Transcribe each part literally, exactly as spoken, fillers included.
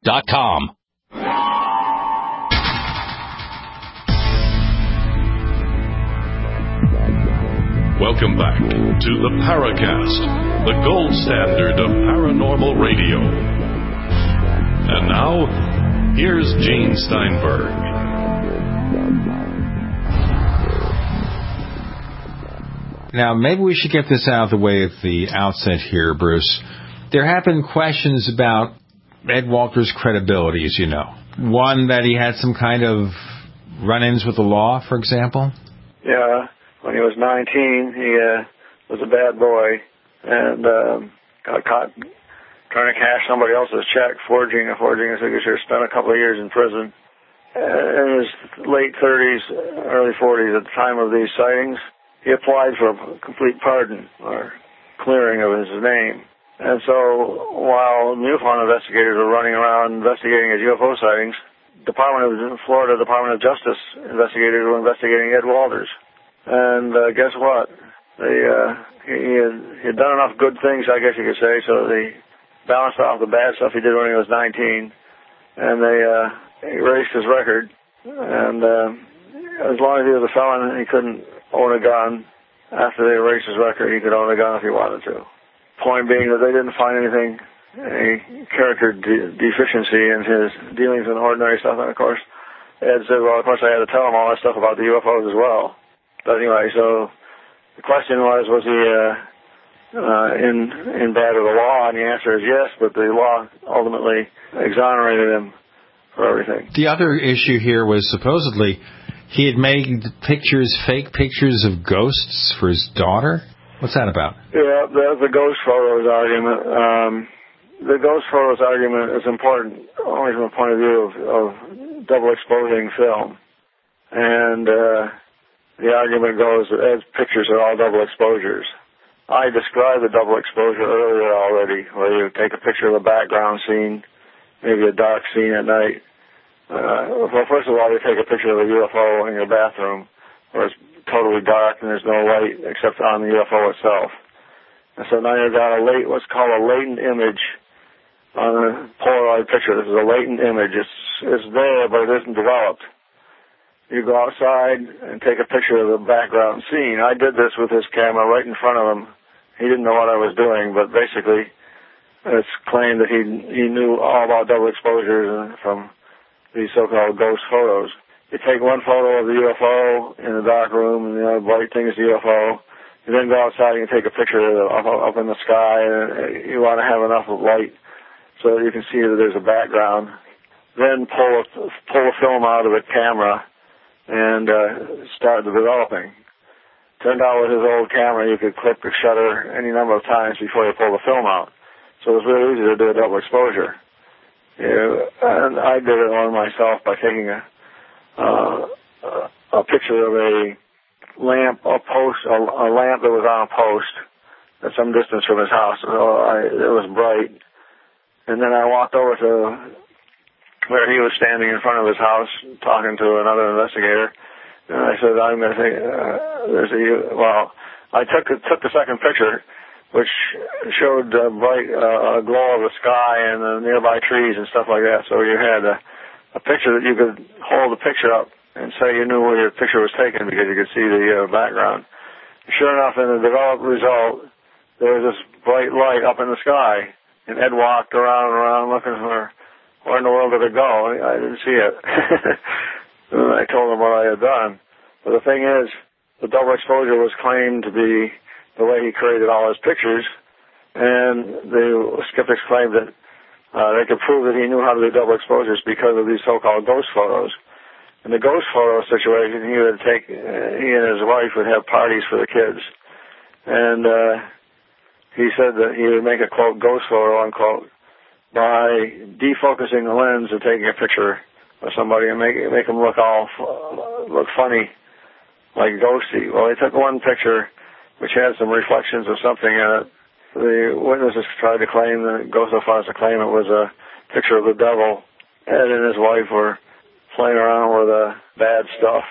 dot com. Welcome back to the Paracast, the gold standard of paranormal radio. And now, here's Gene Steinberg. Now, maybe we should get this out of the way at the outset here, Bruce. There have been questions about Ed Walker's credibility, as you know. One, that he had some kind of run-ins with the law, for example? Yeah. When he was nineteen, he uh, was a bad boy and um, got caught trying to cash somebody else's check, forging a forging a signature, spent a couple of years in prison. Uh, in his late thirties, early forties, at the time of these sightings, he applied for a complete pardon or clearing of his name. And so while MUFON investigators were running around investigating his U F O sightings, Department of Florida Department of Justice investigators were investigating Ed Walters. And uh, guess what? They, uh, he, had, he had done enough good things, I guess you could say, so they balanced off the bad stuff he did when he was nineteen, and they uh, erased his record. And uh, as long as he was a felon, he couldn't own a gun. After they erased his record, he could own a gun if he wanted to. Point being that they didn't find anything, any character de- deficiency in his dealings in ordinary stuff. And of course, Ed said, well, of course I had to tell him all that stuff about the U F Os as well. But anyway, so the question was, was he uh, uh, in in bad with the law? And the answer is yes, but the law ultimately exonerated him for everything. The other issue here was supposedly he had made pictures, fake pictures of ghosts for his daughter. What's that about? Yeah, the, the ghost photos argument. Um, the ghost photos argument is important only from the point of view of, of double exposing film. And uh, the argument goes that Ed's pictures are all double exposures. I described the double exposure earlier already, where you take a picture of a background scene, maybe a dark scene at night. Uh, well, first of all, you take a picture of a U F O in your bathroom, where it's totally dark and there's no light except on the U F O itself. And so now you've got a late, what's called a latent image on a Polaroid picture. This is a latent image. It's, it's there, but it isn't developed. You go outside and take a picture of the background scene. I did this with his camera right in front of him. He didn't know what I was doing, but basically it's claimed that he he knew all about double exposures from these so-called ghost photos. You take one photo of the U F O in the dark room, and the other bright thing is the U F O. You then go outside and you take a picture of it up, up in the sky, and you want to have enough light so that you can see that there's a background. Then pull a, pull a film out of the camera and uh, start the developing. Turned out with his old camera, you could click the shutter any number of times before you pull the film out. So it was really easy to do a double exposure. Yeah, and I did it on myself by taking a uh, a picture of a lamp, a post, a, a lamp that was on a post at some distance from his house. So I, it was bright. And then I walked over to where he was standing in front of his house talking to another investigator. And I said, I'm going to say, uh, there's a, well, I took, took the second picture, which showed a bright uh, glow of the sky and the nearby trees and stuff like that. So you had a, a picture that you could hold the picture up and say you knew where your picture was taken because you could see the uh, background. Sure enough, in the developed result, there was this bright light up in the sky. And Ed walked around and around looking for where in the world did it go? I didn't see it. And I told him what I had done. But the thing is, the double exposure was claimed to be the way he created all his pictures. And the skeptics claimed that uh, they could prove that he knew how to do double exposures because of these so-called ghost photos. In the ghost photo situation, he would take, uh, he and his wife would have parties for the kids. And uh, he said that he would make a, quote, ghost photo, unquote, by defocusing the lens and taking a picture of somebody and make make them look all look funny, like ghosty. Well, they took one picture which had some reflections of something in it. The witnesses tried to claim, that go so far as to claim it was a picture of the devil. Ed and his wife were playing around with uh, bad stuff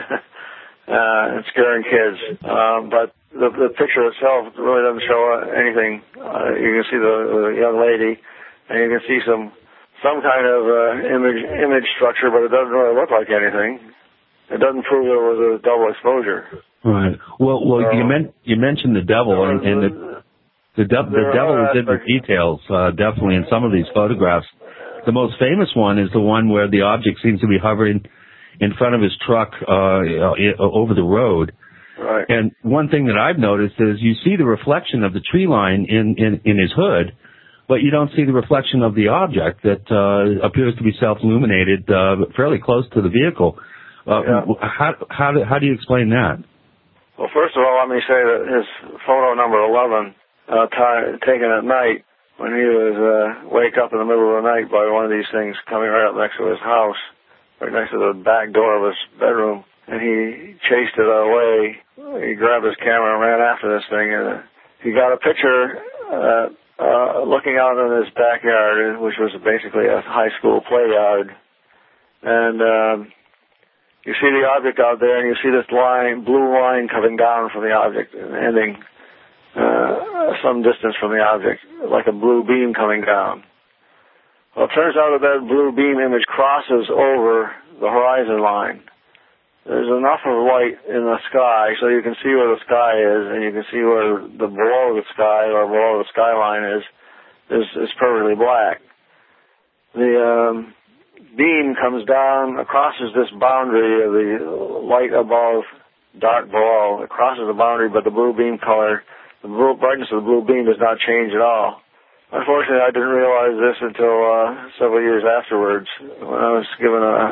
uh, and scaring kids. Um, but the, the picture itself really doesn't show anything. Uh, you can see the, the young lady, and you can see some some kind of uh, image image structure, but it doesn't really look like anything. It doesn't prove there was a double exposure. Right. Well, well, so, you, men- you mentioned the devil, and, and the the, de- the devil is in the details, uh, definitely in some of these photographs. The most famous one is the one where the object seems to be hovering in front of his truck uh, over the road. Right. And one thing that I've noticed is you see the reflection of the tree line in, in, in his hood, but you don't see the reflection of the object that uh, appears to be self-illuminated uh, fairly close to the vehicle. Uh, yeah. How how do, how do you explain that? Well, first of all, let me say that his photo number eleven, uh, t- taken at night, when he was uh, wake up in the middle of the night by one of these things coming right up next to his house, right next to the back door of his bedroom, and he chased it away. He grabbed his camera and ran after this thing, and uh, he got a picture uh, uh, looking out in his backyard, which was basically a high school play yard, and um, you see the object out there, and you see this line, blue line coming down from the object and ending uh, some distance from the object, like a blue beam coming down. Well, it turns out that that blue beam image crosses over the horizon line. There's enough of light in the sky so you can see where the sky is, and you can see where the below the sky or below the skyline is, is, is perfectly black. The um, beam comes down, crosses this boundary of the light above, dark below. It crosses the boundary, but the blue beam color, the blue, brightness of the blue beam does not change at all. Unfortunately, I didn't realize this until uh, several years afterwards, when I was given a,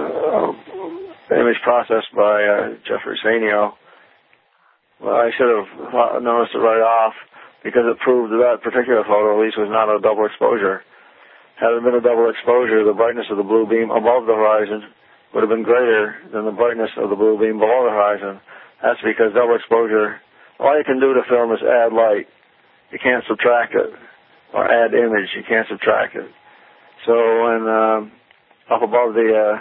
a image processed by uh, Jeffrey Sanio. Well, I should have noticed it right off, because it proved that that particular photo, at least, was not a double exposure. Had it been a double exposure, the brightness of the blue beam above the horizon would have been greater than the brightness of the blue beam below the horizon. That's because double exposure, all you can do to film is add light. You can't subtract it. Or add image, you can't subtract it. So when um, up above the uh,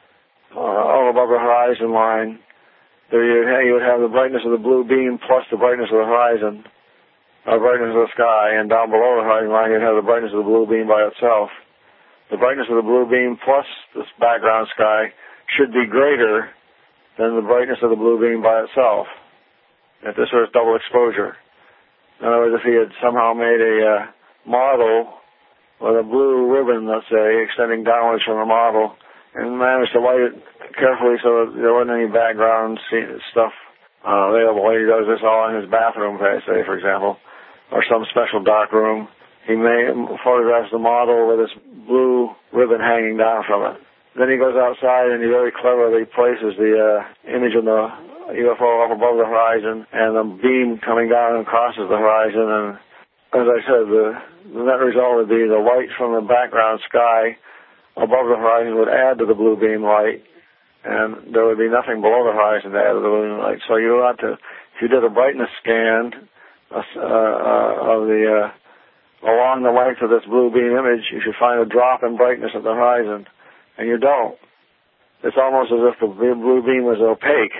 all above the horizon line, there you, you would have the brightness of the blue beam plus the brightness of the horizon, or brightness of the sky, and down below the horizon line you'd have the brightness of the blue beam by itself. The brightness of the blue beam plus this background sky should be greater than the brightness of the blue beam by itself, if this was double exposure. In other words, if he had somehow made a uh, model with a blue ribbon, let's say, extending downwards from the model, and managed to light it carefully so that there wasn't any background stuff uh, available. He does this all in his bathroom, say, for example, or some special dark room. He may photographs the model with this blue ribbon hanging down from it. Then he goes outside and he very cleverly places the uh, image of the U F O up above the horizon, and the beam coming down and crosses the horizon. And as I said, the, the net result would be the light from the background sky above the horizon would add to the blue beam light, and there would be nothing below the horizon to add to the blue beam light. So you ought to, if you did a brightness scan uh, uh, of the uh, along the length of this blue beam image, you should find a drop in brightness at the horizon, and you don't. It's almost as if the blue beam was opaque.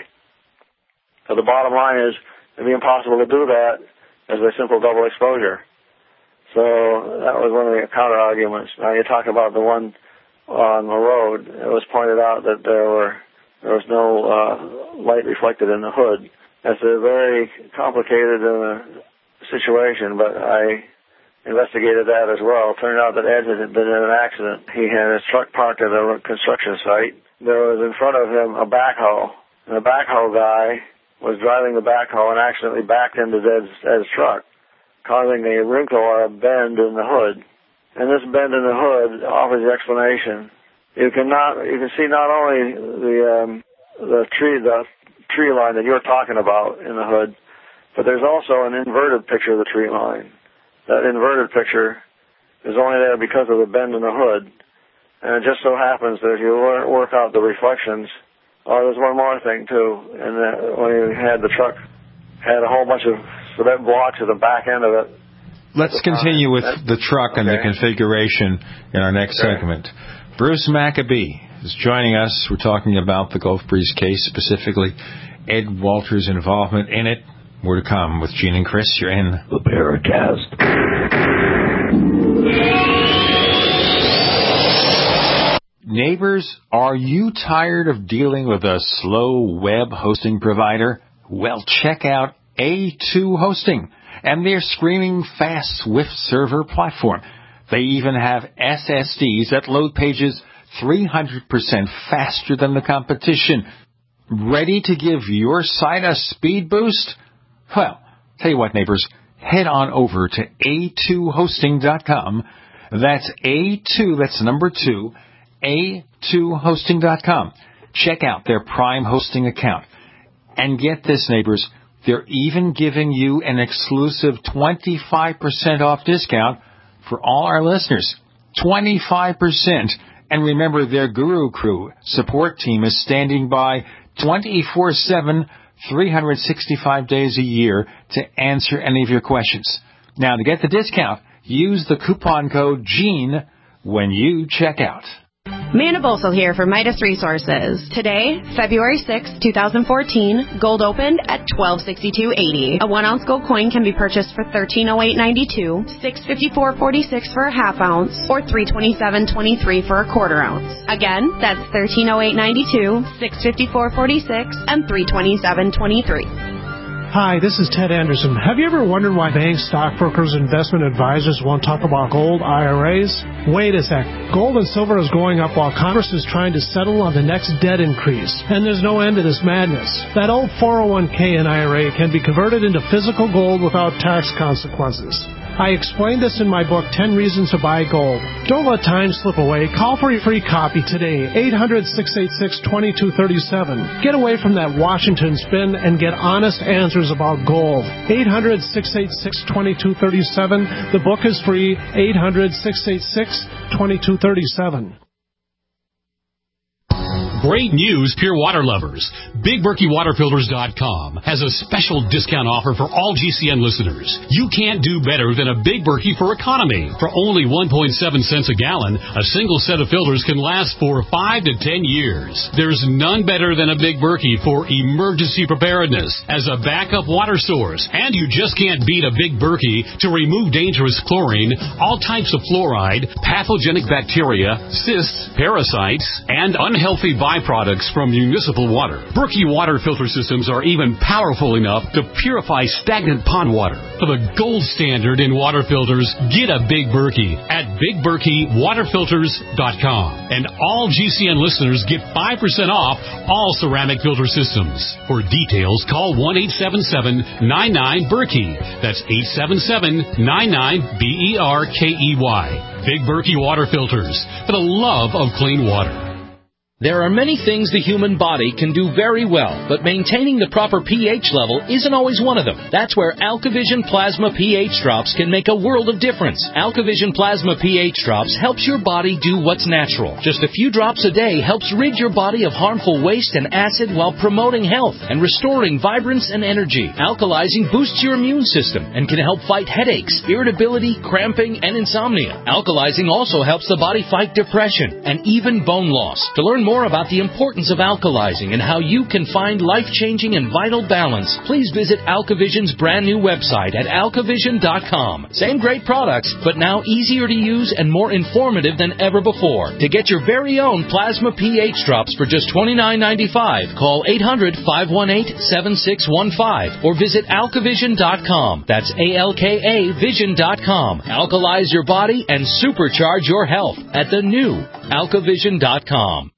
So the bottom line is, it'd be impossible to do that as a simple double exposure. So that was one of the counter arguments. Now you talk about the one on the road. It was pointed out that there were there was no uh, light reflected in the hood. That's a very complicated uh, situation, but I investigated that as well. It turned out that Ed had been in an accident. He had his truck parked at a construction site. There was in front of him a backhoe. And the backhoe guy was driving the backhoe and accidentally backed into Ed's, Ed's truck, causing a wrinkle or a bend in the hood. And this bend in the hood offers the explanation. You can not, you can see not only the um, the tree the tree line that you're talking about in the hood, but there's also an inverted picture of the tree line. That inverted picture is only there because of the bend in the hood. And it just so happens that if you work out the reflections, oh, there's one more thing too. And uh, when you had the truck, had a whole bunch of cement blocks at the back end of it. Let's continue with the truck and okay. the configuration in our next okay. segment. Bruce Maccabee is joining us. We're talking about the Gulf Breeze case, specifically Ed Walters' involvement in it. More to come with Gene and Chris. You're in the Paracast. Neighbors, are you tired of dealing with a slow web hosting provider? Well, check out A two Hosting and their screaming fast Swift server platform. They even have S S Ds that load pages three hundred percent faster than the competition. Ready to give your site a speed boost? Well, tell you what, neighbors, head on over to A two hosting dot com. That's A two, that's number two, A two hosting dot com. Check out their Prime Hosting account. And get this, neighbors, they're even giving you an exclusive twenty-five percent off discount for all our listeners. twenty-five percent. And remember, their Guru Crew support team is standing by twenty-four seven, three hundred sixty-five days a year to answer any of your questions. Now, to get the discount, use the coupon code GENE when you check out. Amanda Bosel here for Midas Resources. Today, February sixth, twenty fourteen, gold opened at twelve sixty-two eighty. A one ounce gold coin can be purchased for thirteen oh eight ninety-two, six fifty-four forty-six for a half ounce, or three twenty-seven twenty-three for a quarter ounce. Again, that's thirteen oh eight ninety-two, six fifty-four forty-six, and three twenty-seven twenty-three. Hi, this is Ted Anderson. Have you ever wondered why banks, stockbrokers, investment advisors won't talk about gold I R As? Wait a sec. Gold and silver is going up while Congress is trying to settle on the next debt increase. And there's no end to this madness. That old four oh one k and I R A can be converted into physical gold without tax consequences. I explained this in my book, ten reasons to Buy Gold. Don't let time slip away. Call for your free copy today, eight hundred, six eight six, two two three seven. Get away from that Washington spin and get honest answers about gold. eight hundred, six eight six, two two three seven. The book is free, eight hundred, six eight six, two two three seven. Great news, Pure Water lovers. Big Berkey Water Filters dot com has a special discount offer for all G C N listeners. You can't do better than a Big Berkey for economy. For only one point seven cents a gallon, a single set of filters can last for five to ten years. There's none better than a Big Berkey for emergency preparedness as a backup water source. And you just can't beat a Big Berkey to remove dangerous chlorine, all types of fluoride, pathogenic bacteria, cysts, parasites, and unhealthy byproducts from municipal water. Berkey water filter systems are even powerful enough to purify stagnant pond water. For the gold standard in water filters, get a Big Berkey at Big Berkey Water Filters dot com. And all G C N listeners get five percent off all ceramic filter systems. For details, call one eight seven seven, nine nine, Berkey. That's eight seven seven, nine nine, B E R K E Y. Big Berkey Water Filters, for the love of clean water. There are many things the human body can do very well, but maintaining the proper pH level isn't always one of them. That's where AlkaVision Plasma pH Drops can make a world of difference. AlkaVision Plasma pH Drops helps your body do what's natural. Just a few drops a day helps rid your body of harmful waste and acid while promoting health and restoring vibrance and energy. Alkalizing boosts your immune system and can help fight headaches, irritability, cramping, and insomnia. Alkalizing also helps the body fight depression and even bone loss. To learn more about the importance of alkalizing and how you can find life-changing and vital balance, please visit AlkaVision's brand new website at alkavision dot com. Same great products, but now easier to use and more informative than ever before. To get your very own Plasma pH Drops for just twenty-nine ninety-five, call eight hundred, five one eight, seven six one five or visit alkavision dot com. That's A L K A vision dot com. Alkalize your body and supercharge your health at the new alkavision dot com.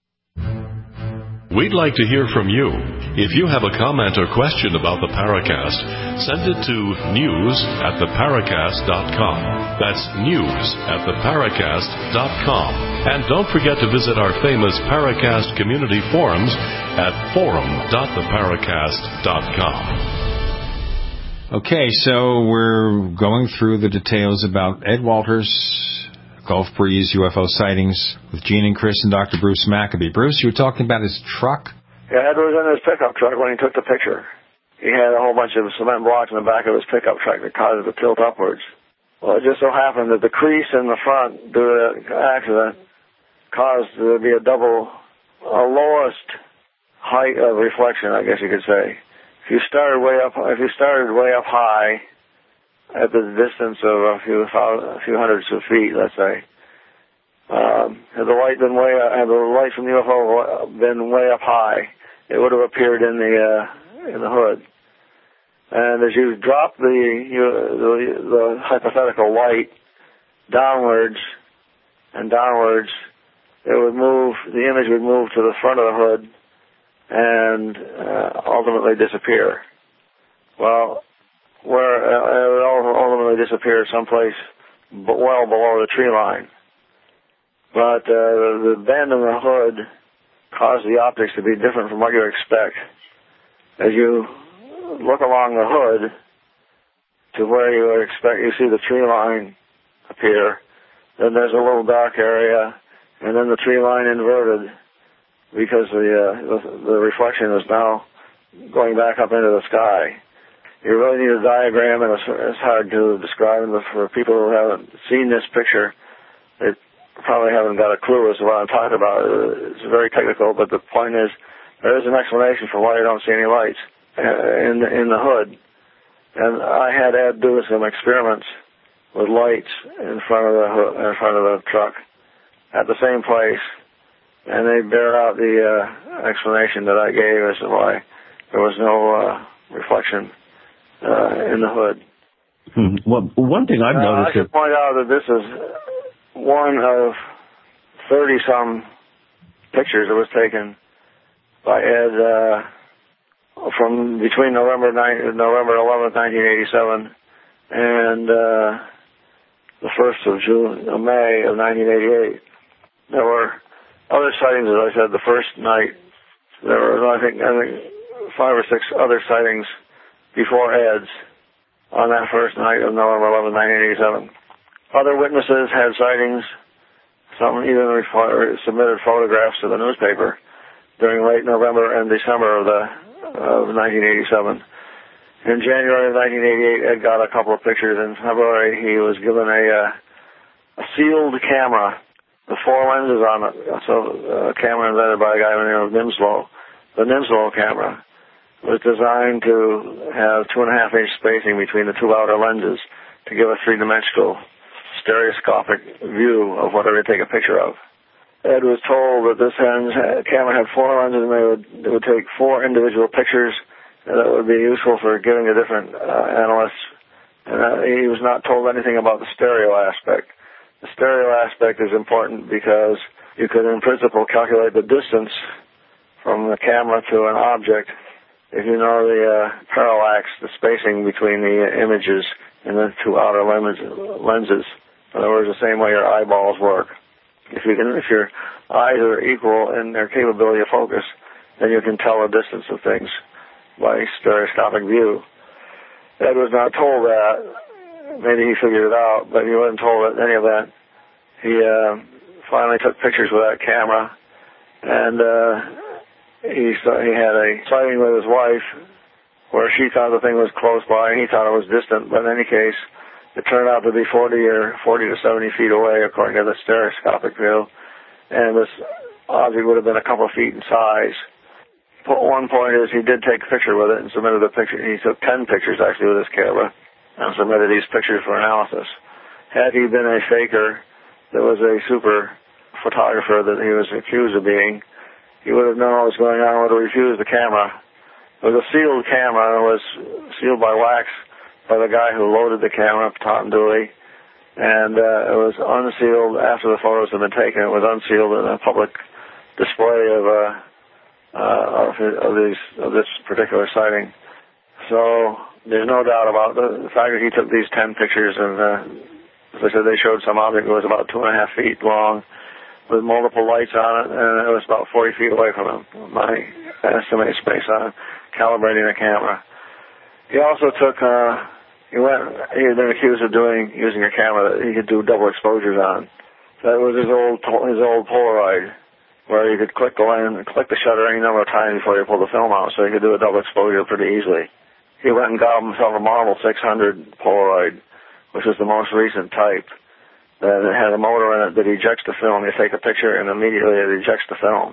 We'd like to hear from you. If you have a comment or question about the Paracast, send it to news at the paracast dot com. That's news at the paracast dot com. And don't forget to visit our famous Paracast community forums at forum dot the paracast dot com. Okay, so we're going through the details about Ed Walters, Gulf Breeze U F O sightings with Gene and Chris and Doctor Bruce Maccabee. Bruce, you were talking about his truck? Yeah, Ed was in his pickup truck when he took the picture. He had a whole bunch of cement blocks in the back of his pickup truck that caused it to tilt upwards. Well, it just so happened that the crease in the front due to the accident caused there to be a double, a lowest height of reflection, I guess you could say. If you started way up, if you started way up high, at the distance of a few, a few hundreds of feet, let's say, Um, had the light been way, had the light from the U F O been way up high, it would have appeared in the uh, in the hood. And as you drop the, you, the the hypothetical light downwards and downwards, it would move. The image would move to the front of the hood and uh, ultimately disappear. Well, where uh, it would ultimately disappear someplace well below the tree line. But uh, the bend in the hood caused the optics to be different from what you expect. As you look along the hood to where you would expect, you see the tree line appear, then there's a little dark area, and then the tree line inverted because the, uh, the, the reflection is now going back up into the sky. You really need a diagram, and it's, it's hard to describe. And for people who haven't seen this picture, they probably haven't got a clue as to what I'm talking about. It's very technical, but the point is there is an explanation for why you don't see any lights in the, in the hood. And I had Ed do some experiments with lights in front of the hood, in front of the truck at the same place, and they bear out the uh, explanation that I gave as to why there was no uh, reflection uh, in the hood. Hmm. Well, one thing I've uh, noticed... I should point out that this is one of thirty-some pictures that was taken by Ed uh, from between November November eleventh, nineteen eighty-seven, and uh, the first of June, uh, May of nineteen eighty-eight. There were other sightings, as I said, the first night. There were, I think, I think five or six other sightings before Ed's on that first night of November eleventh, nineteen eighty-seven. Other witnesses had sightings. Some even refer- submitted photographs to the newspaper during late November and December of the of nineteen eighty-seven. In January of nineteen eighty-eight, Ed got a couple of pictures. In February, he was given a, uh, a sealed camera, the four lenses on it. So a camera invented by a guy by the name of Nimslow. The Nimslow camera was designed to have two and a half inch spacing between the two outer lenses to give a three-dimensional stereoscopic view of whatever you take a picture of. Ed was told that this camera had four lenses and they would, it would take four individual pictures that would be useful for giving the different uh, analysts. And uh, he was not told anything about the stereo aspect. The stereo aspect is important because you could, in principle, calculate the distance from the camera to an object if you know the uh, parallax, the spacing between the images in the two outer lenses. In other words, the same way your eyeballs work. If you can, if your eyes are equal in their capability of focus, then you can tell the distance of things by stereoscopic view. Ed was not told that. Maybe he figured it out, but he wasn't told any of that. He uh, finally took pictures with that camera, and uh, he saw, he had a sighting with his wife where she thought the thing was close by and he thought it was distant. But in any case, it turned out to be forty or forty to seventy feet away, according to the stereoscopic view, and this object would have been a couple of feet in size. One point is he did take a picture with it and submitted a picture. He took ten pictures actually with his camera and submitted these pictures for analysis. Had he been a faker that was a super photographer that he was accused of being, he would have known what was going on and would have refused the camera. It was a sealed camera. It was sealed by wax by the guy who loaded the camera, Tom Dooley, and uh, it was unsealed after the photos had been taken. It was unsealed in a public display of uh, uh, of, of these of this particular sighting. So there's no doubt about the, the fact that he took these ten pictures, and uh, as I said, they showed some object that was about two and a half feet long, with multiple lights on it, and it was about forty feet away from him. My estimated space on calibrating the camera. He also took. Uh, He went. He had been accused of doing using a camera that he could do double exposures on. That was his old his old Polaroid, where you could click the lens, click the shutter any number of times before you pull the film out, so he could do a double exposure pretty easily. He went and got himself a Marvel six hundred Polaroid, which was the most recent type. That it had a motor in it that ejects the film. You take a picture and immediately it ejects the film.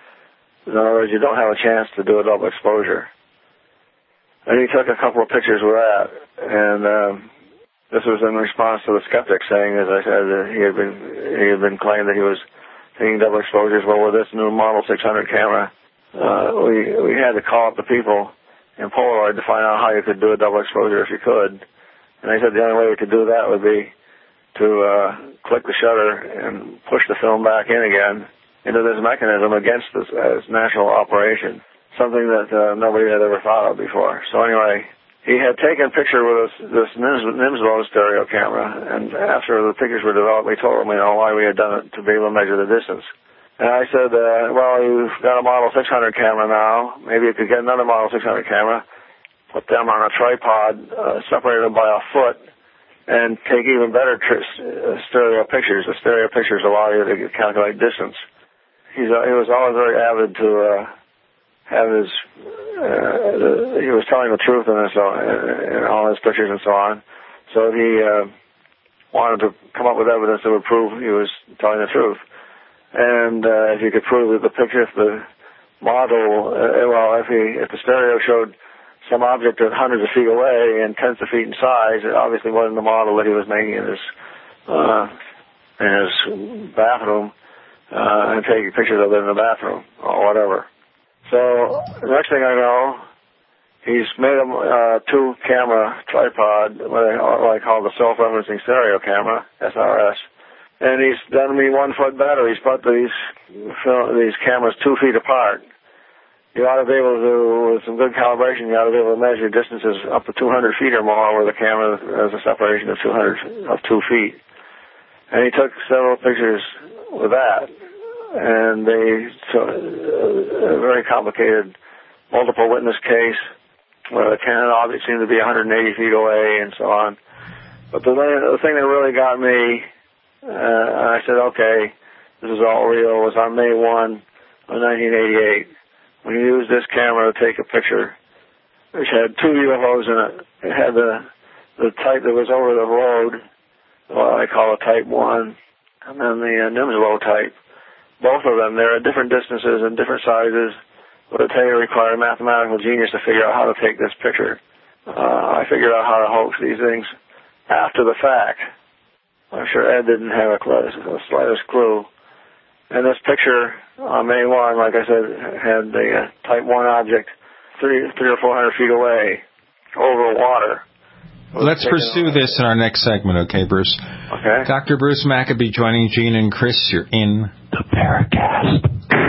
In other words, you don't have a chance to do a double exposure. And he took a couple of pictures with that, and um, this was in response to the skeptic saying, as I said, that he had been he had been claimed that he was taking double exposures. Well, with this new Model six hundred camera, uh, we we had to call up the people in Polaroid to find out how you could do a double exposure if you could. And they said the only way we could do that would be to uh, click the shutter and push the film back in again into this mechanism against this as natural operation, something that uh, nobody had ever thought of before. So anyway, he had taken a picture with this, this Nimslo stereo camera, and after the pictures were developed, we told him, you know, why we had done it to be able to measure the distance. And I said, uh, well, you've got a Model six hundred camera now. Maybe you could get another Model six hundred camera, put them on a tripod, uh, separate them by a foot, and take even better tr- uh, stereo pictures. The stereo pictures allow you to calculate distance. He's, uh, he was always very avid to uh, have his, uh, he was telling the truth in, this, uh, in all his pictures and so on. So he uh, wanted to come up with evidence that would prove he was telling the truth. And uh, if you could prove that the picture, if the model, uh, well, if he, if the stereo showed some object at hundreds of feet away and tens of feet in size, it obviously wasn't the model that he was making in his uh, in his bathroom uh, and taking pictures of it in the bathroom or whatever. So the next thing I know, he's made a uh, two-camera tripod, what I, what I call the self-referencing stereo camera, S R S. And he's done me one-foot better. He's put these these cameras two feet apart. You ought to be able to, with some good calibration, you ought to be able to measure distances up to two hundred feet or more where the camera has a separation of two hundred of two feet. And he took several pictures with that. And they, so, a very complicated multiple witness case where the Canon object seemed to be one hundred eighty feet away and so on. But the, the thing that really got me, Uh, I said, okay, this is all real, was on May first of nineteen eighty-eight. When you used this camera to take a picture, which had two U F Os in it. It had the the type that was over the road, what I call a Type one, and then the uh, Nimslo type. Both of them, they're at different distances and different sizes. But it required mathematical genius to figure out how to take this picture. Uh, I figured out how to hoax these things after the fact. I'm sure Ed didn't have a, the slightest clue. And this picture on May first, like I said, had the uh, Type one object three, three or four hundred feet away over water. Let's pursue this in our next segment, okay, Bruce? Okay. Doctor Bruce Maccabee joining Gene and Chris. You're in the Paracast.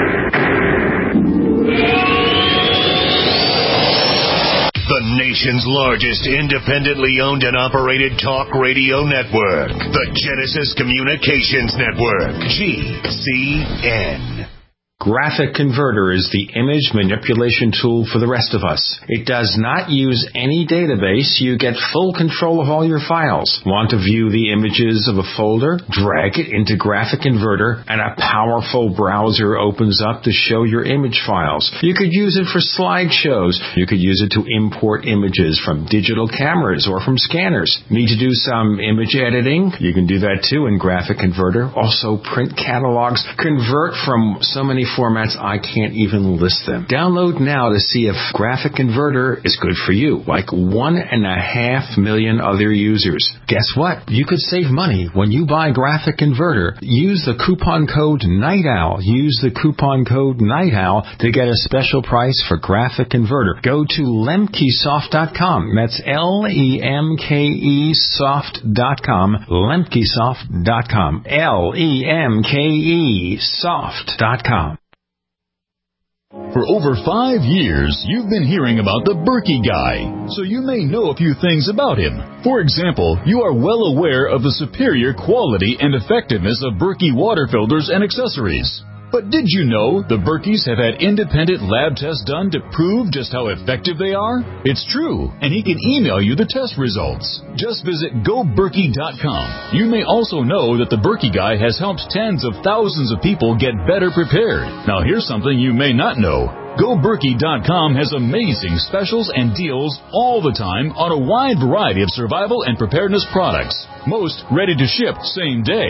The nation's largest independently owned and operated talk radio network. The Genesis Communications Network. G C N. Graphic Converter is the image manipulation tool for the rest of us. It does not use any database. You get full control of all your files. Want to view the images of a folder? Drag it into Graphic Converter and a powerful browser opens up to show your image files. You could use it for slideshows. You could use it to import images from digital cameras or from scanners. Need to do some image editing? You can do that too in Graphic Converter. Also print catalogs. Convert from so many formats I can't even list them. Download now to see if Graphic Converter is good for you, like one and a half million other users. Guess what? You could save money when you buy Graphic Converter. Use the coupon code NIGHTOWL. Use the coupon code NIGHTOWL to get a special price for Graphic Converter. Go to lemkesoft dot com. That's L E M K E soft dot com. lemkesoft dot com. L E M K E soft dot com. For over five years, you've been hearing about the Berkey Guy, so you may know a few things about him. For example, you are well aware of the superior quality and effectiveness of Berkey water filters and accessories. But did you know the Berkeys have had independent lab tests done to prove just how effective they are? It's true, and he can email you the test results. Just visit go berkey dot com. You may also know that the Berkey Guy has helped tens of thousands of people get better prepared. Now here's something you may not know. go berkey dot com has amazing specials and deals all the time on a wide variety of survival and preparedness products. Most ready to ship same day.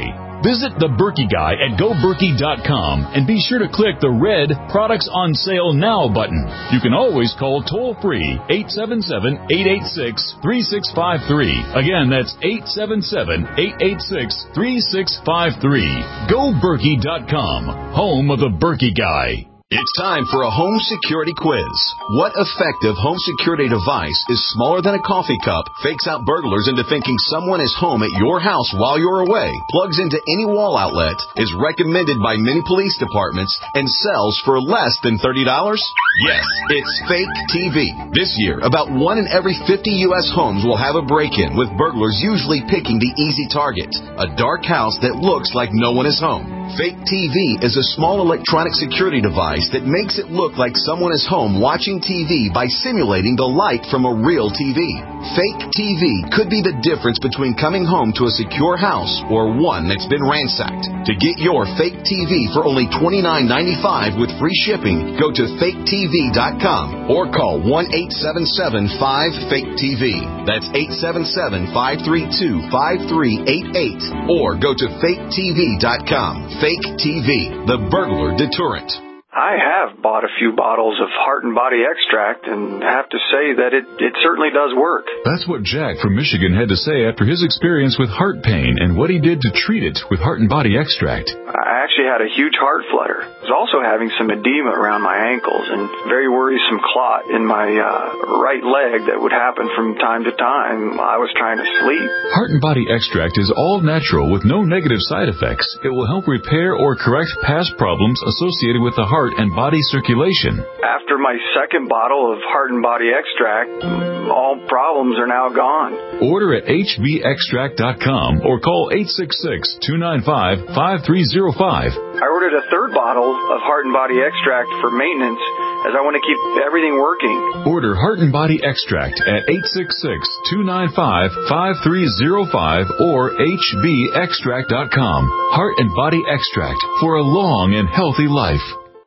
Visit The Berkey Guy at go berkey dot com and be sure to click the red Products on Sale Now button. You can always call toll-free eight seven seven, eight eight six, three six five three. Again, that's eight seven seven, eight eight six, three six five three. go berkey dot com, home of The Berkey Guy. It's time for a home security quiz. What effective home security device is smaller than a coffee cup, fakes out burglars into thinking someone is home at your house while you're away, plugs into any wall outlet, is recommended by many police departments, and sells for less than thirty dollars? Yes, it's Fake T V. This year, about one in every fifty U S homes will have a break-in, with burglars usually picking the easy target, a dark house that looks like no one is home. Fake T V is a small electronic security device that makes it look like someone is home watching T V by simulating the light from a real T V. Fake T V could be the difference between coming home to a secure house or one that's been ransacked. To get your fake T V for only twenty-nine ninety-five with free shipping, go to fake T V dot com or call one eight seven seven, five, fake T V. That's eight seven seven, five three two, five three eight eight or go to fake T V dot com. Fake T V, the burglar deterrent. I have bought a few bottles of Heart and Body Extract and have to say that it, it certainly does work. That's what Jack from Michigan had to say after his experience with heart pain and what he did to treat it with Heart and Body Extract. I actually had a huge heart flutter. I was also having some edema around my ankles and very worrisome clot in my uh, right leg that would happen from time to time. I was trying to sleep. Heart and Body Extract is all natural with no negative side effects. It will help repair or correct past problems associated with the heart and body circulation. After my second bottle of Heart and Body Extract, all problems are now gone. Order at h b extract dot com or call eight six six, two nine five, five three zero five. I ordered a third bottle of Heart and Body Extract for maintenance as I want to keep everything working. Order Heart and Body Extract at eight six six, two nine five, five three zero five or h b extract dot com. Heart and Body Extract for a long and healthy life.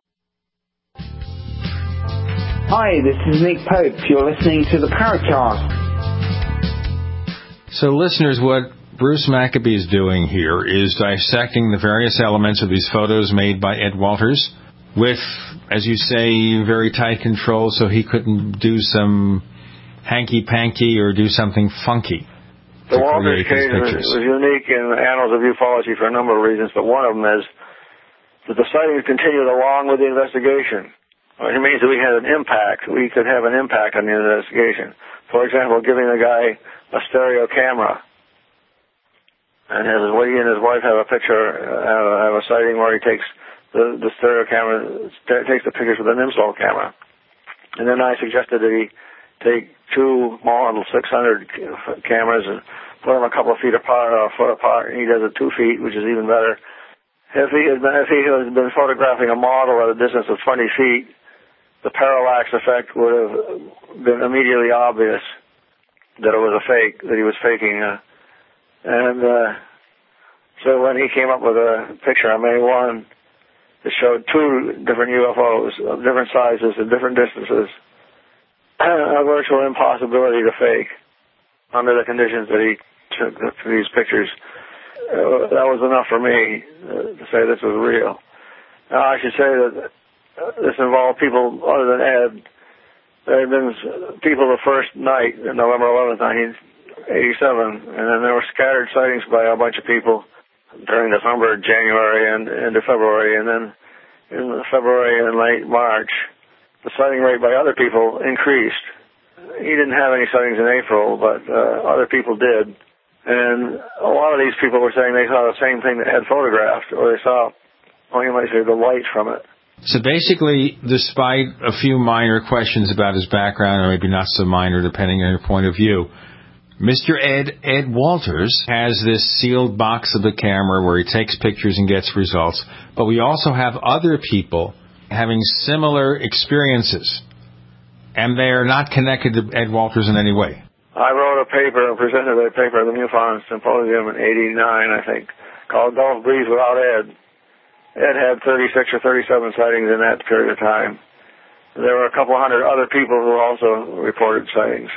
Hi, this is Nick Pope. You're listening to the Paracast. So, listeners, what Bruce Maccabee is doing here is dissecting the various elements of these photos made by Ed Walters with, as you say, very tight control so he couldn't do some hanky-panky or do something funky. The Walters case was, was unique in the annals of ufology for a number of reasons, but one of them is that the sightings continued along with the investigation. It means that we had an impact. We could have an impact on the investigation. For example, giving the guy a stereo camera. And his, he and his wife have a picture, have a, have a sighting where he takes the, the stereo camera, st- takes the pictures with an Nimsol camera. And then I suggested that he take two model six hundred cameras and put them a couple of feet apart or a foot apart, and he does it two feet, which is even better. If he had been, if he had been photographing a model at a distance of twenty feet, the parallax effect would have been immediately obvious that it was a fake, that he was faking. Uh, and uh, so when he came up with a picture on May first, it showed two different U F Os of different sizes and different distances, a virtual impossibility to fake under the conditions that he took these pictures. Uh, that was enough for me uh, to say this was real. Now, I should say that Uh, this involved people other than Ed. There had been people the first night, November eleventh, nineteen eighty-seven, and then there were scattered sightings by a bunch of people during December, January, and into February, and then in February and late March, the sighting rate by other people increased. He didn't have any sightings in April, but uh, other people did. And a lot of these people were saying they saw the same thing that Ed photographed, or they saw, well, you might say, the light from it. So basically, despite a few minor questions about his background, or maybe not so minor depending on your point of view, Mister Ed, Ed Walters has this sealed box of the camera where he takes pictures and gets results, but we also have other people having similar experiences, and they are not connected to Ed Walters in any way. I wrote a paper and presented a paper at the MUFON Symposium in eighty-nine, I think, called Gulf Breeze Without Ed. Ed had thirty-six or thirty-seven sightings in that period of time. There were a couple hundred other people who also reported sightings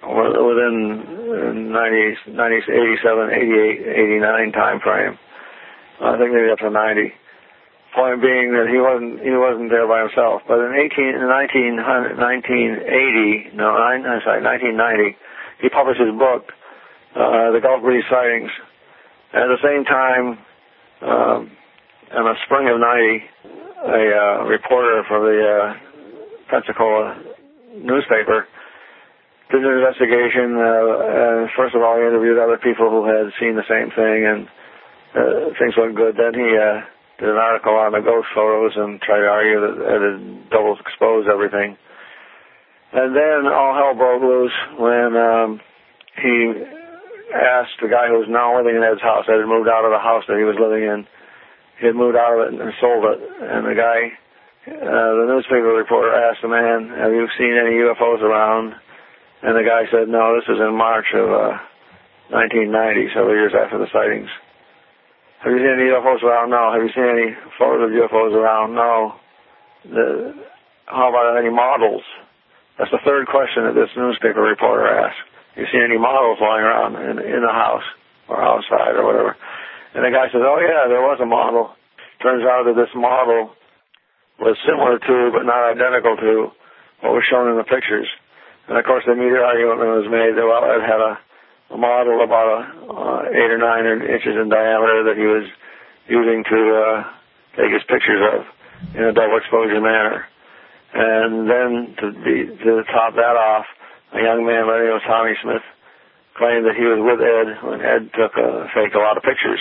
within ninety, ninety, eighty-seven, eighty-eight, eighty-nine time frame. I think maybe up to ninety. Point being that he wasn't he wasn't there by himself. But in eighteen, nineteen, nineteen eighty, no, I'm sorry, nineteen ninety, he published his book, uh, The Gulf Breeze Sightings. At the same time, um, in the spring of ninety, a uh, reporter for the uh, Pensacola newspaper did an investigation. Uh, and first of all, he interviewed other people who had seen the same thing, and uh, things went good. Then he uh, did an article on the ghost photos and tried to argue that it had double exposed everything. And then all hell broke loose when um, he asked the guy who was now living in Ed's house, Ed had moved out of the house that he was living in. He had moved out of it and sold it. And the guy, uh, the newspaper reporter asked the man, have you seen any U F Os around? And the guy said, no, this is in March of uh, nineteen ninety, several years after the sightings. Have you seen any U F Os around? No. Have you seen any photos of U F Os around? No. The, how about any models? That's the third question that this newspaper reporter asked. Have you seen any models lying around in, in the house or outside or whatever? And the guy says, oh, yeah, there was a model. Turns out that this model was similar to but not identical to what was shown in the pictures. And, of course, the immediate argument was made that, well, it had a a model about a, uh, eight or nine inches in diameter that he was using to uh, take his pictures of in a double exposure manner. And then to, be, to top that off, a young man by the name of Tommy Smith claimed that he was with Ed when Ed took a, faked a lot of pictures.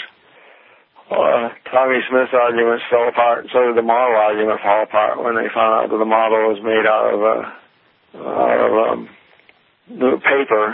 Uh, Tommy Smith's arguments fell apart, so did the model argument fall apart when they found out that the model was made out of, uh, out of um, paper,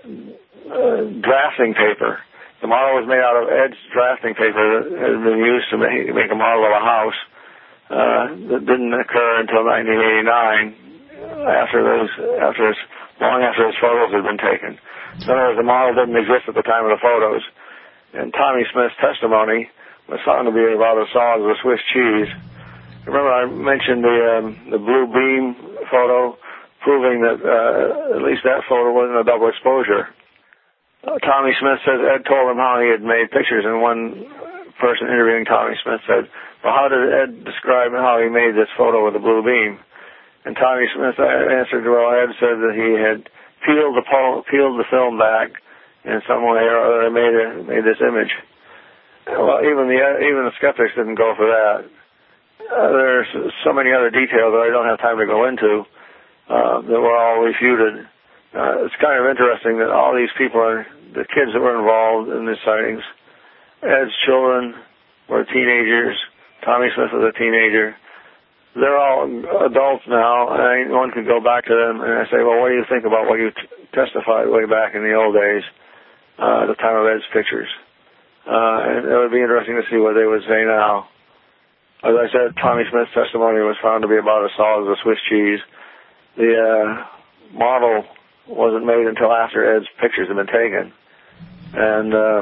Uh, drafting paper. The model was made out of Ed's drafting paper that had been used to make, make a model of a house. Uh, that didn't occur until nineteen eighty-nine, after those, after his, long after his photos had been taken. In other words, the model didn't exist at the time of the photos. And Tommy Smith's testimony was found to be about as solid as a Swiss cheese. Remember, I mentioned the um, the blue beam photo, proving that uh, at least that photo wasn't a double exposure. Uh, Tommy Smith says Ed told him how he had made pictures, and one person interviewing Tommy Smith said, well, how did Ed describe how he made this photo with the blue beam? And Tommy Smith answered, well, Ed said that he had peeled the, pol- peeled the film back in some way or other and made, a, made this image. Well, even the, even the skeptics didn't go for that. Uh, there's so many other details that I don't have time to go into uh, that were all refuted. Uh, it's kind of interesting that all these people are the kids that were involved in these sightings. Ed's children were teenagers. Tommy Smith was a teenager. They're all adults now, and one could go back to them and I say, well, what do you think about what you t- testified way back in the old days, uh, at the time of Ed's pictures? Uh, and it would be interesting to see what they would say now. As I said, Tommy Smith's testimony was found to be about as solid as a Swiss cheese. The uh, model wasn't made until after Ed's pictures had been taken. And uh,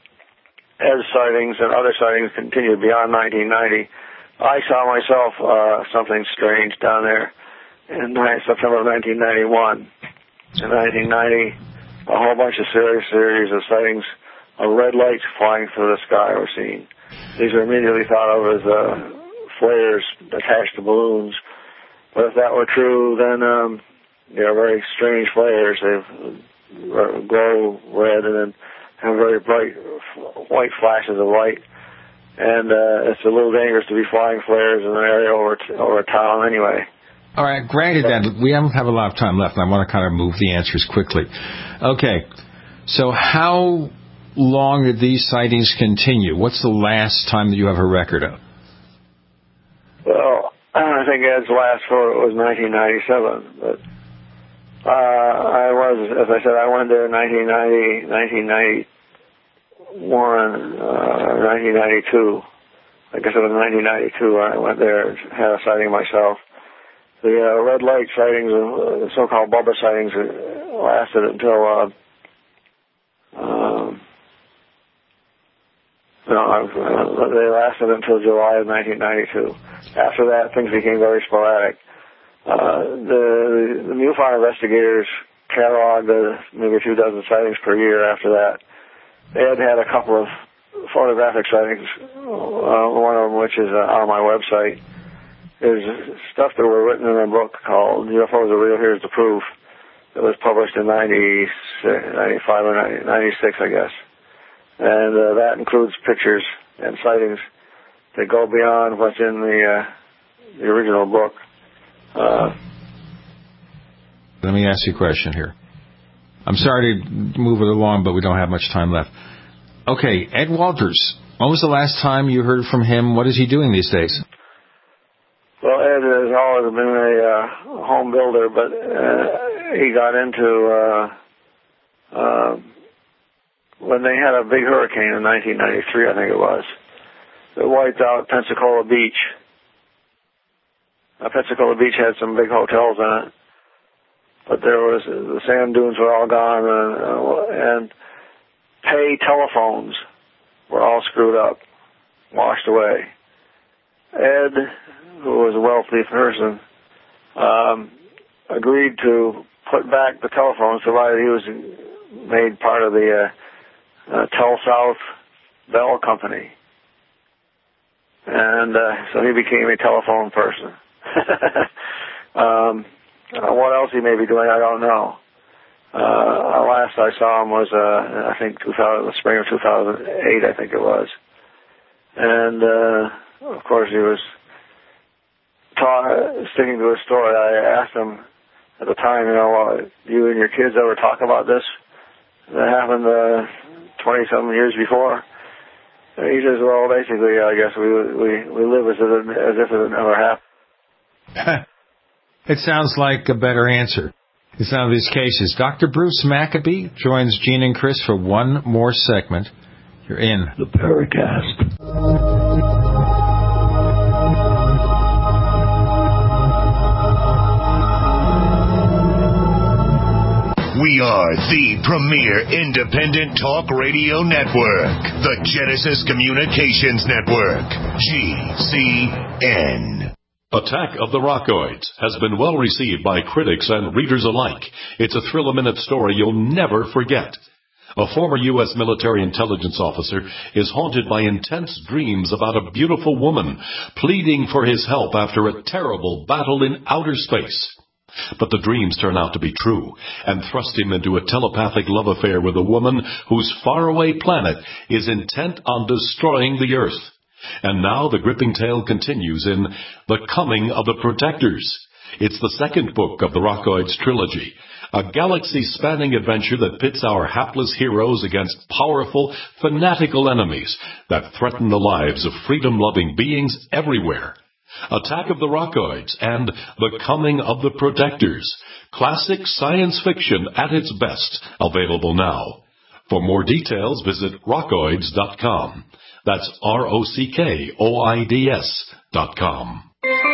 Ed's sightings and other sightings continued beyond nineteen ninety. I saw myself uh, something strange down there in September of nineteen ninety-one. In nineteen ninety, a whole bunch of serious series of sightings of red lights flying through the sky were seen. These are immediately thought of as uh, flares attached to balloons. But if that were true, then um, they're very strange flares. They glow red and then have very bright white flashes of light. And uh, it's a little dangerous to be flying flares in an area over t- over a town anyway. All right, granted that we don't have a lot of time left, and I want to kind of move the answers quickly. Okay, so how long did these sightings continue? What's the last time that you have a record of? Well, I think Ed's last photo was nineteen ninety-seven, but uh, I was, as I said, I went there in nineteen ninety, nineteen ninety-one, uh, nineteen ninety-two. I guess it was nineteen ninety-two when I went there and had a sighting myself. The uh, red light sightings, uh, the so-called Bubba sightings, uh, lasted until uh, um, no, uh, they lasted until July of nineteen ninety-two. After that, things became very sporadic. Uh, the, the MUFON investigators cataloged uh, maybe a few dozen sightings per year after that. They had had a couple of photographic sightings, uh, one of them which is uh, on my website, is stuff that were written in a book called U F Os Are Real, Here's the Proof. It was published in ninety-five or ninety-six, I guess. And uh, that includes pictures and sightings that go beyond what's in the, uh, the original book. Uh, Let me ask you a question here. I'm sorry to move it along, but we don't have much time left. Okay, Ed Walters, when was the last time you heard from him? What is he doing these days? Well, Ed has always been a uh, home builder, but uh, he got into, uh, uh, when they had a big hurricane in nineteen ninety-three, I think it was, that wiped out Pensacola Beach. Uh, Pensacola Beach had some big hotels in it, but there was, the sand dunes were all gone, and, uh, and pay telephones were all screwed up, washed away. Ed, who was a wealthy person, um, agreed to put back the telephones, provided he was made part of the uh, uh, TelSouth Bell Company. And uh, so he became a telephone person. um, uh, what else he may be doing, I don't know. Uh, last I saw him was, uh, I think, two thousand, the spring of two thousand eight, I think it was. And, uh, of course, he was ta- sticking to his story. I asked him at the time, you know, uh, you and your kids ever talk about this? That happened uh, twenty-something years before. And he says, well, basically, I guess we we, we live as if, it, as if it never happened. It sounds like a better answer in some of these cases. Doctor Bruce Maccabee joins Gene and Chris for one more segment. You're in the Paracast. We are the premier independent talk radio network, the Genesis Communications Network, G C N. Attack of the Rockoids has been well received by critics and readers alike. It's a thrill-a-minute story you'll never forget. A former U S military intelligence officer is haunted by intense dreams about a beautiful woman pleading for his help after a terrible battle in outer space. But the dreams turn out to be true and thrust him into a telepathic love affair with a woman whose faraway planet is intent on destroying the Earth. And now the gripping tale continues in The Coming of the Protectors. It's the second book of the Rockoids trilogy, a galaxy-spanning adventure that pits our hapless heroes against powerful, fanatical enemies that threaten the lives of freedom-loving beings everywhere. Attack of the Rockoids and The Coming of the Protectors. Classic science fiction at its best. Available now. For more details, visit rockoids dot com. That's R O C K O I D S dot com.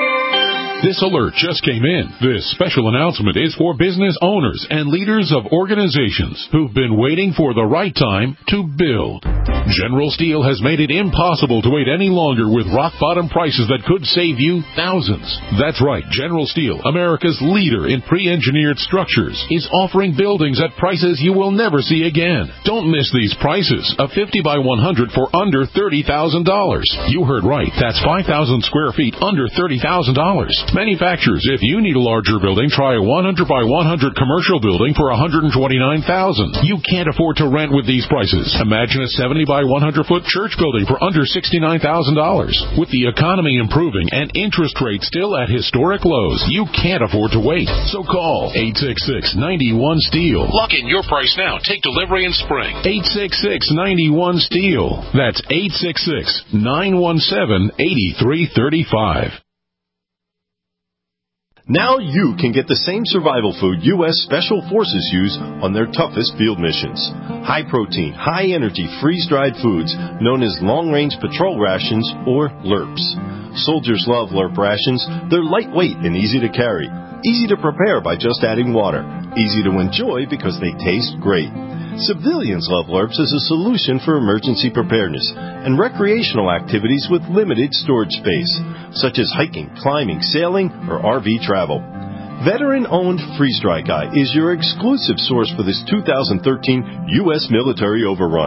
This alert just came in. This special announcement is for business owners and leaders of organizations who've been waiting for the right time to build. General Steel has made it impossible to wait any longer with rock-bottom prices that could save you thousands. That's right. General Steel, America's leader in pre-engineered structures, is offering buildings at prices you will never see again. Don't miss these prices. A fifty by one hundred for under thirty thousand dollars. You heard right. That's five thousand square feet under thirty thousand dollars. Manufacturers, if you need a larger building, try a one hundred by one hundred commercial building for one hundred twenty-nine thousand dollars. You can't afford to rent with these prices. Imagine a seventy by one hundred foot church building for under sixty-nine thousand dollars. With the economy improving and interest rates still at historic lows, you can't afford to wait. So call eight six six, nine one, STEEL. Lock in your price now. Take delivery in spring. eight six six, nine one, STEEL. That's eight six six, nine one seven, eight three three five. Now you can get the same survival food U S Special Forces use on their toughest field missions. High-protein, high-energy, freeze-dried foods known as long-range patrol rations, or L R Ps. Soldiers love L R P rations. They're lightweight and easy to carry. Easy to prepare by just adding water. Easy to enjoy because they taste great. Civilians love L R Ps as a solution for emergency preparedness and recreational activities with limited storage space, such as hiking, climbing, sailing, or R V travel. Veteran-owned Freeze Dry Guy is your exclusive source for this two thousand thirteen U S military overrun.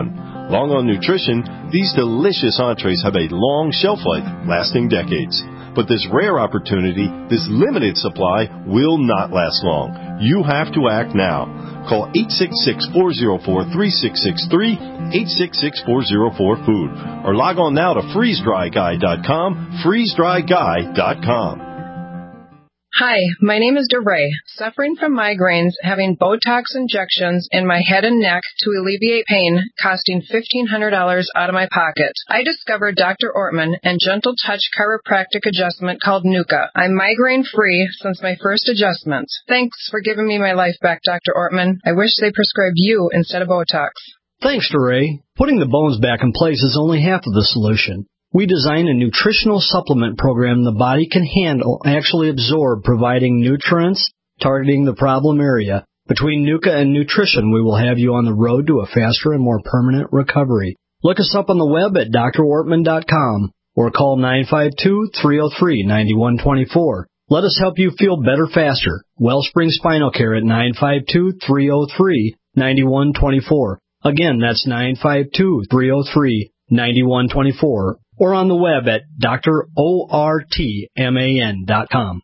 Long on nutrition, these delicious entrees have a long shelf life, lasting decades. But this rare opportunity, this limited supply, will not last long. You have to act now. Call eight six six, four zero four, three six six three, eight six six, four zero four, food, or log on now to freeze dry guy dot com, freeze dry guy dot com. Hi, my name is DeRay, suffering from migraines, having Botox injections in my head and neck to alleviate pain, costing fifteen hundred dollars out of my pocket. I discovered Doctor Ortman and Gentle Touch chiropractic adjustment called Nuka. I'm migraine-free since my first adjustments. Thanks for giving me my life back, Doctor Ortman. I wish they prescribed you instead of Botox. Thanks, DeRay. Putting the bones back in place is only half of the solution. We design a nutritional supplement program the body can handle and actually absorb, providing nutrients, targeting the problem area. Between Nuka and nutrition, we will have you on the road to a faster and more permanent recovery. Look us up on the web at D R ortman dot com or call nine five two, three zero three, nine one two four. Let us help you feel better faster. Wellspring Spinal Care at nine five two, three zero three, nine one two four. Again, that's nine five two, three zero three, nine one two four. Or on the web at D R ortman dot com.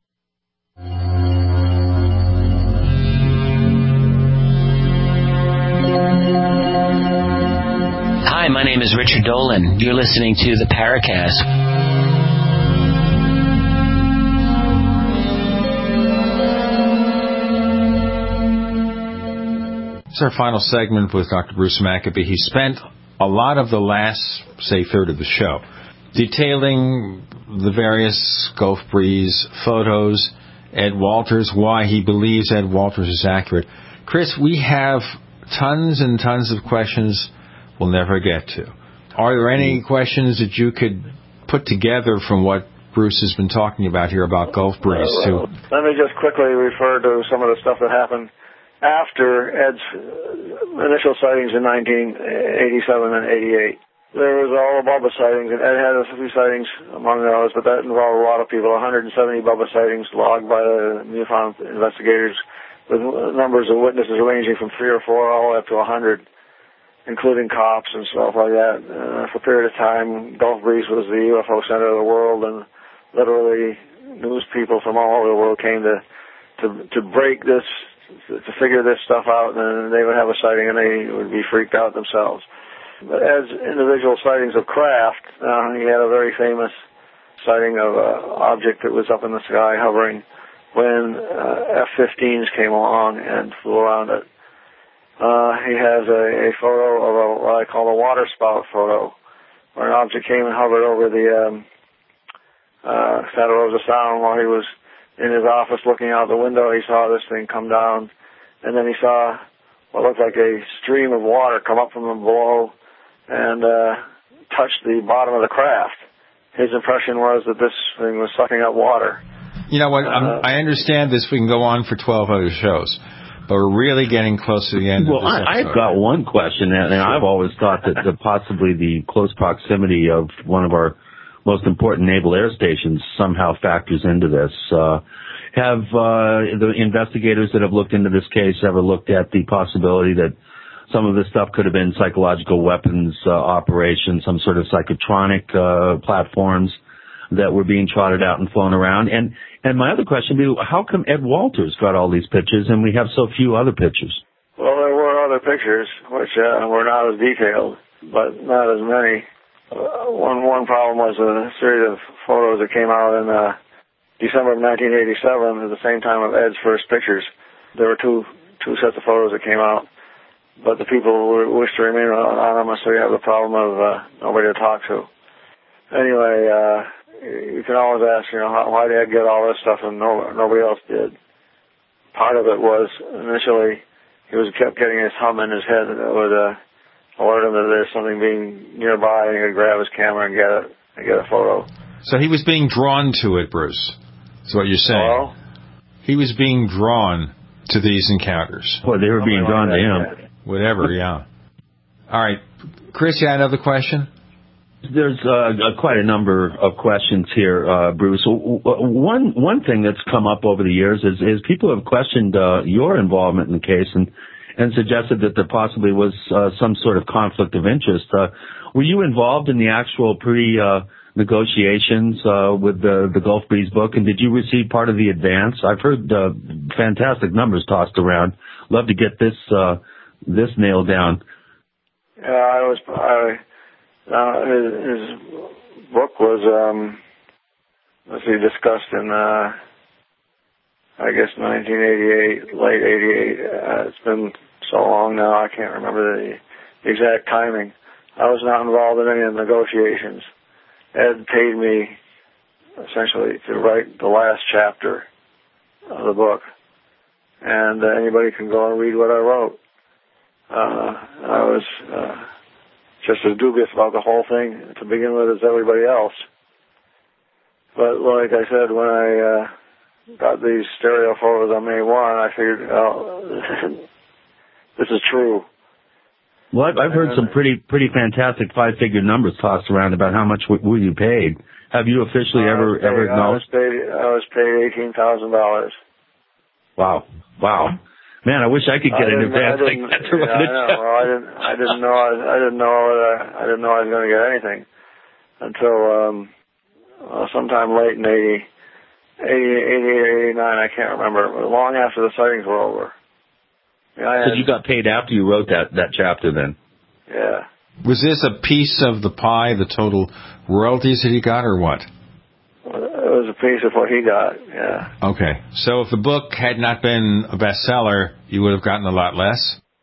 Hi, my name is Richard Dolan. You're listening to the Paracast. It's our final segment with Doctor Bruce Maccabee. He spent a lot of the last, say, third of the show detailing the various Gulf Breeze photos, Ed Walters, why he believes Ed Walters is accurate. Chris, we have tons and tons of questions we'll never get to. Are there any questions that you could put together from what Bruce has been talking about here about Gulf Breeze? Too? Let me just quickly refer to some of the stuff that happened after Ed's initial sightings in nineteen eighty-seven and eighty-eight. There was all the Bubba sightings, and Ed had a few sightings among those, but that involved a lot of people. one hundred seventy Bubba sightings logged by the Newfound investigators, with numbers of witnesses ranging from three or four all the way up to one hundred, including cops and stuff like that. Uh, for a period of time, Gulf Breeze was the U F O center of the world, and literally news people from all over the world came to to, to break this, to figure this stuff out, and they would have a sighting, and they would be freaked out themselves. But as individual sightings of craft, uh, he had a very famous sighting of an object that was up in the sky hovering when uh, F fifteens came along and flew around it. Uh, he has a, a photo of a, what I call a water spout photo, where an object came and hovered over the um, uh, Santa Rosa Sound while he was in his office looking out the window. He saw this thing come down, and then he saw what looked like a stream of water come up from below and uh, touched the bottom of the craft. His impression was that this thing was sucking up water. You know what? Uh, I understand this. We can go on for twelve other shows, but we're really getting close to the end well, of this I, episode. I've got one question, and sure. I've always thought that the, possibly the close proximity of one of our most important naval air stations somehow factors into this. Uh, have uh, the investigators that have looked into this case ever looked at the possibility that some of this stuff could have been psychological weapons uh, operations, some sort of psychotronic uh, platforms that were being trotted out and flown around? And and my other question would be, how come Ed Walters got all these pictures and we have so few other pictures? Well, there were other pictures, which uh, were not as detailed, but not as many. Uh, one one problem was a series of photos that came out in uh, December of nineteen eighty-seven, at the same time of Ed's first pictures. There were two two sets of photos that came out, but the people who wished to remain anonymous, so you have the problem of uh, nobody to talk to. Anyway, uh, you can always ask, you know, how, why did Ed get all this stuff and no, nobody else did? Part of it was initially he was kept getting his hum in his head that would uh, alert him that there's something being nearby, and he could grab his camera and get it and get a photo. So he was being drawn to it, Bruce. Is what you're saying? Hello? He was being drawn to these encounters. Well, they were being drawn to him. Whatever, yeah. All right, Chris, you had another question? There's uh, quite a number of questions here, uh, Bruce. One one thing that's come up over the years is, is people have questioned uh, your involvement in the case, and and suggested that there possibly was uh, some sort of conflict of interest. Uh, were you involved in the actual pre uh, negotiations uh, with the the Gulf Breeze book, and did you receive part of the advance? I've heard uh, fantastic numbers tossed around. Love to get this uh, this nailed down. Yeah, I was. I, uh, his, his book was, um, let's see, discussed in, uh, I guess, nineteen eighty-eight, late eighty-eight. Uh, it's been so long now, I can't remember the exact timing. I was not involved in any of the negotiations. Ed paid me, essentially, to write the last chapter of the book. And uh, anybody can go and read what I wrote. Uh, I was uh, just as dubious about the whole thing to begin with as everybody else. But like I said, when I uh, got these stereo photos on May first, I figured, oh, this is true. Well, I've heard some pretty pretty fantastic five-figure numbers tossed around about how much w- were you paid. Have you officially ever paid, ever acknowledged? I was paid, I was paid eighteen thousand dollars. Wow, wow, man! I wish I could get an advance like that to yeah, write a I know. Well, I didn't. I didn't know. I, I didn't know. Uh, I didn't know I was going to get anything until um, uh, sometime late in eighty, eighty, eighty-eight or eighty-nine. I can't remember. But long after the sightings were over. Yeah, I so had, you got paid after you wrote that that chapter, then? Yeah. Was this a piece of the pie, the total royalties that he got, or what? It was a piece of what he got, yeah. Okay. So if the book had not been a bestseller, you would have gotten a lot less?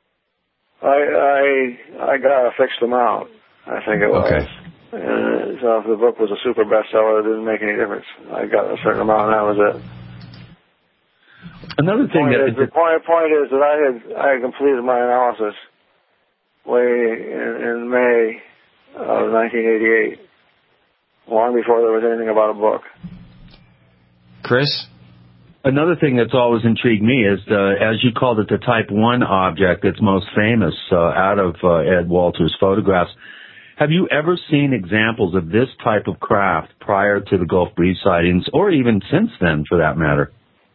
I I I got a fixed amount, I think it was. Okay. Uh, so if the book was a super bestseller, it didn't make any difference. I got a certain amount, and that was it. Another thing point that... Is, the point, point is that I had I had completed my analysis way in, in May of nineteen eighty-eight, long before there was anything about a book. Chris? Another thing that's always intrigued me is, the, as you called it, the Type one object that's most famous uh, out of uh, Ed Walters' photographs. Have you ever seen examples of this type of craft prior to the Gulf Breeze sightings, or even since then, for that matter?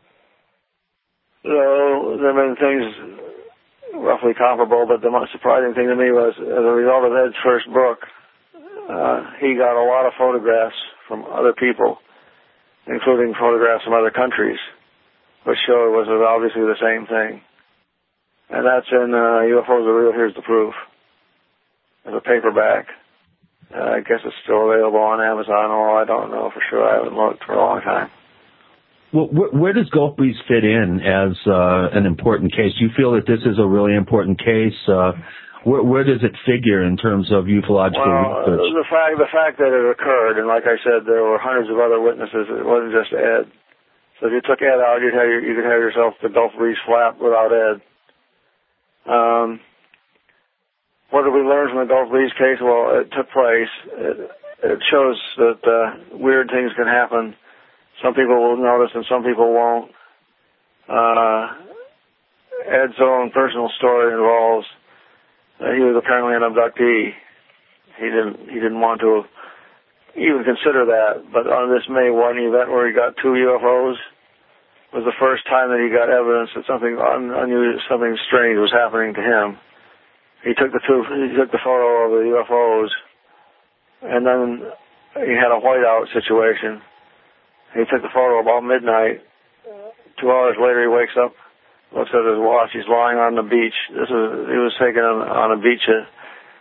So there have been things roughly comparable, but the most surprising thing to me was, as a result of Ed's first book, uh, he got a lot of photographs from other people, including photographs from other countries, which showed it was obviously the same thing. And that's in uh, U F Os Are Real, Here's the Proof. As a paperback. Uh, I guess it's still available on Amazon, or I don't know for sure. I haven't looked for a long time. Well, where, where does Gulf Breeze fit in as uh, an important case? Do you feel that this is a really important case? Uh, where, where does it figure in terms of ufological well, research? The fact, the fact that it occurred, and like I said, there were hundreds of other witnesses. It wasn't just Ed. So if you took Ed out, you'd have your, you could have yourself the Gulf Breeze flap without Ed. Um, what did we learn from the Gulf Breeze case? Well, it took place. It, it shows that uh, weird things can happen. Some people will notice and some people won't. Uh, Ed's own personal story involves uh, he was apparently an abductee. He didn't he didn't want to even consider that. But on this May first event where he got two U F Os was the first time that he got evidence that something un, unusual, something strange was happening to him. He took the two, he took the photo of the U F Os, and then he had a whiteout situation. He took the photo about midnight. Two hours later, he wakes up, looks at his watch. He's lying on the beach. This is he was taken on, on a beach at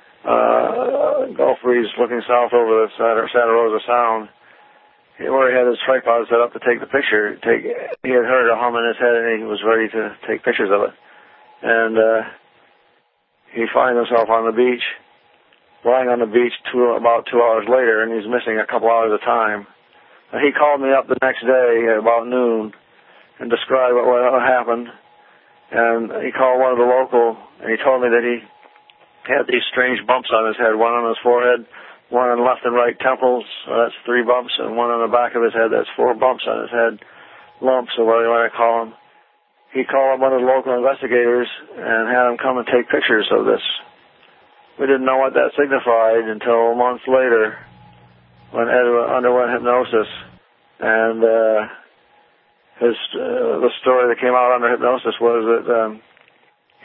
uh, Gulf Breeze, looking south over the Santa, Santa Rosa Sound, where he had his tripod set up to take the picture. Take he had heard a hum in his head, and he was ready to take pictures of it. And uh, he finds himself on the beach, lying on the beach two, about two hours later, and he's missing a couple hours of time. And he called me up the next day at about noon and described what, what happened. And he called one of the local, and he told me that he had these strange bumps on his head, one on his forehead, one on left and right temples, so that's three bumps, and one on the back of his head, that's four bumps on his head, lumps, or whatever you want to call them. He called up one of the local investigators and had him come and take pictures of this. We didn't know what that signified until months later when Ed underwent hypnosis. And uh, his uh, the story that came out under hypnosis was that um,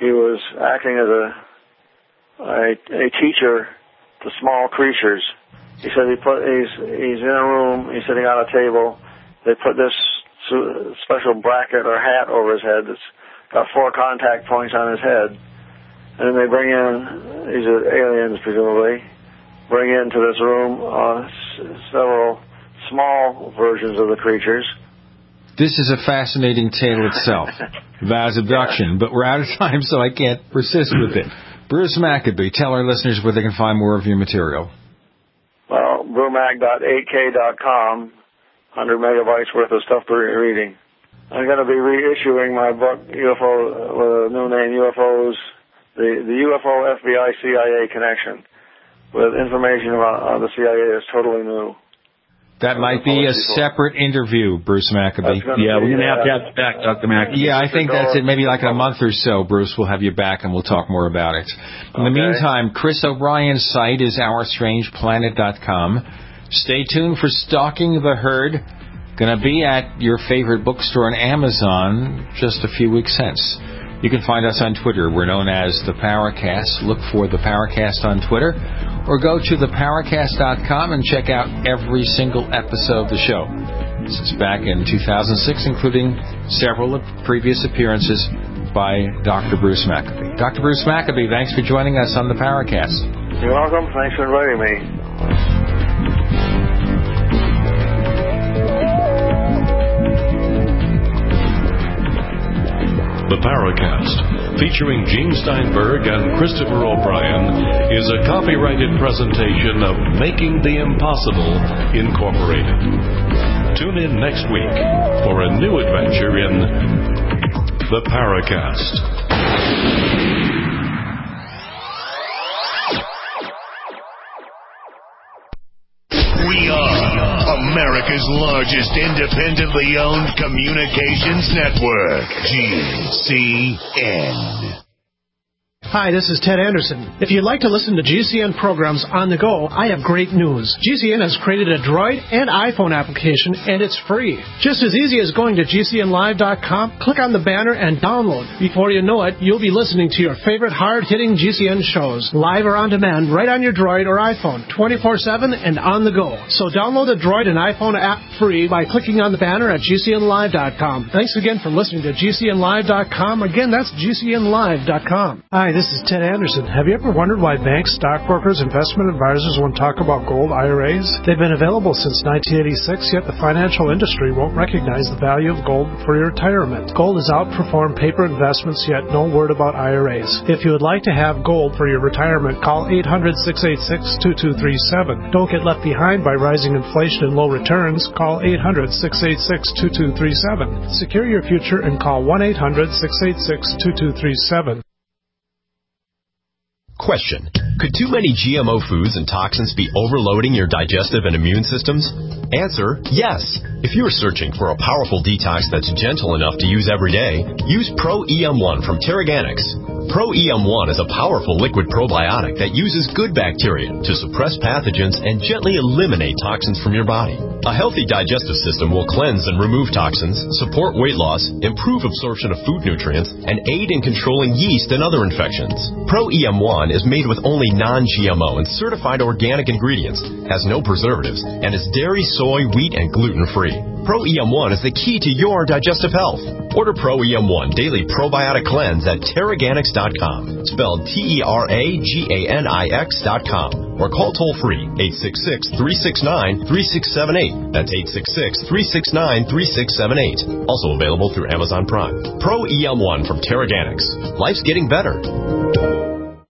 he was acting as a, a, a teacher to small creatures. He said he put he's he's in a room, he's sitting on a table. They put this special bracket or hat over his head that's got four contact points on his head. And then they bring in, these are aliens presumably, bring into this room uh, s- several small versions of the creatures. This is a fascinating tale itself, Vaz abduction, but we're out of time, so I can't persist with it. Bruce Maccabee, tell our listeners where they can find more of your material. Well, brewmac dot eight k dot com, one hundred megabytes worth of stuff for reading. I'm going to be reissuing my book, U F O, with a new name, U F Os, the, the U F O F B I C I A connection, with information about uh, the C I A that's totally new. That might be a separate interview, Bruce Maccabee. Yeah, we're going to have to have you back, Doctor Maccabee. Yeah, I think that's it. Maybe like in a month or so, Bruce, we'll have you back and we'll talk more about it. In the meantime, Chris O'Brien's site is our strange planet dot com. Stay tuned for Stalking the Herd. Going to be at your favorite bookstore and Amazon just a few weeks hence. You can find us on Twitter. We're known as The Paracast. Look for The Paracast on Twitter. Or go to the paracast dot com and check out every single episode of the show. Since back in two thousand six, including several previous appearances by Doctor Bruce Maccabee. Doctor Bruce Maccabee, thanks for joining us on The Paracast. You're welcome. Thanks for inviting me. The Paracast, featuring Gene Steinberg and Christopher O'Brien, is a copyrighted presentation of Making the Impossible, Incorporated. Tune in next week for a new adventure in The Paracast. We are America's largest independently owned communications network, G C N. Hi, this is Ted Anderson. If you'd like to listen to G C N programs on the go, I have great news. G C N has created a Droid and iPhone application, and it's free. Just as easy as going to G C N live dot com, click on the banner, and download. Before you know it, you'll be listening to your favorite hard-hitting G C N shows, live or on demand, right on your Droid or iPhone, twenty-four seven and on the go. So download the Droid and iPhone app free by clicking on the banner at G C N live dot com. Thanks again for listening to G C N live dot com. Again, that's G C N live dot com. Hi, this is Ted Anderson. Have you ever wondered why banks, stockbrokers, investment advisors won't talk about gold I R As? They've been available since nineteen eighty-six, yet the financial industry won't recognize the value of gold for your retirement. Gold has outperformed paper investments, yet no word about I R As. If you would like to have gold for your retirement, call eight hundred, six eight six, two two three seven. Don't get left behind by rising inflation and low returns. Call eight hundred, six eight six, two two three seven. Secure your future and call one eight hundred, six eight six, two two three seven. Question. Could too many G M O foods and toxins be overloading your digestive and immune systems? Answer, yes. If you are searching for a powerful detox that's gentle enough to use every day, use Pro E M one from Terraganics. Pro E M one is a powerful liquid probiotic that uses good bacteria to suppress pathogens and gently eliminate toxins from your body. A healthy digestive system will cleanse and remove toxins, support weight loss, improve absorption of food nutrients, and aid in controlling yeast and other infections. Pro E M one is made with only non-G M O and certified organic ingredients, has no preservatives, and is dairy, soy, wheat, and gluten-free. Pro E M one is the key to your digestive health. Order Pro E M one Daily Probiotic Cleanse at Terraganics dot com, spelled T E R A G A N I X dot com, or call toll-free eight six six, three six nine, three six seven eight. That's eight six six, three six nine, three six seven eight. Also available through Amazon Prime. Pro E M one from Terraganics. Life's getting better.